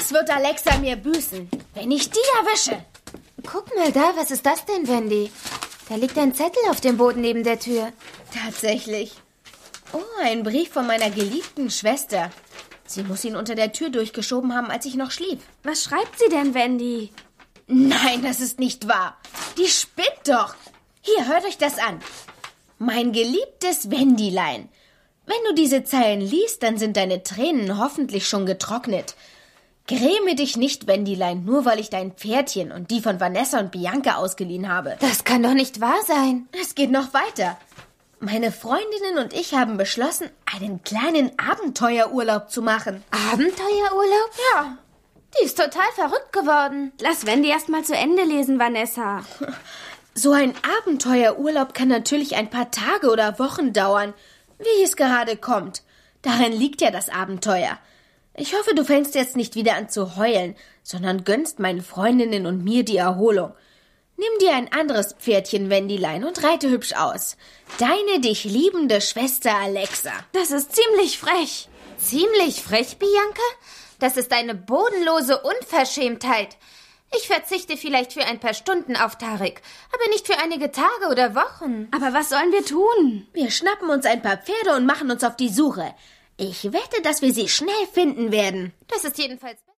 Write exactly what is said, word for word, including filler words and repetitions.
Das wird Alexa mir büßen, wenn ich die erwische. Guck mal da, was ist das denn, Wendy? Da liegt ein Zettel auf dem Boden neben der Tür. Tatsächlich. Oh, ein Brief von meiner geliebten Schwester. Sie muss ihn unter der Tür durchgeschoben haben, als ich noch schlief. Was schreibt sie denn, Wendy? Nein, das ist nicht wahr. Die spinnt doch. Hier, hört euch das an. Mein geliebtes Wendylein. Wenn du diese Zeilen liest, dann sind deine Tränen hoffentlich schon getrocknet. Gräme dich nicht, Wendylein, nur weil ich dein Pferdchen und die von Vanessa und Bianca ausgeliehen habe. Das kann doch nicht wahr sein. Es geht noch weiter. Meine Freundinnen und ich haben beschlossen, einen kleinen Abenteuerurlaub zu machen. Abenteuerurlaub? Ja. Die ist total verrückt geworden. Lass Wendy erst mal zu Ende lesen, Vanessa. So ein Abenteuerurlaub kann natürlich ein paar Tage oder Wochen dauern, wie es gerade kommt. Darin liegt ja das Abenteuer. Ich hoffe, du fängst jetzt nicht wieder an zu heulen, sondern gönnst meinen Freundinnen und mir die Erholung. Nimm dir ein anderes Pferdchen, Wendylein, und reite hübsch aus. Deine dich liebende Schwester Alexa. Das ist ziemlich frech. Ziemlich frech, Bianca? Das ist eine bodenlose Unverschämtheit. Ich verzichte vielleicht für ein paar Stunden auf Tarik, aber nicht für einige Tage oder Wochen. Aber was sollen wir tun? Wir schnappen uns ein paar Pferde und machen uns auf die Suche. Ich wette, dass wir sie schnell finden werden. Das ist jedenfalls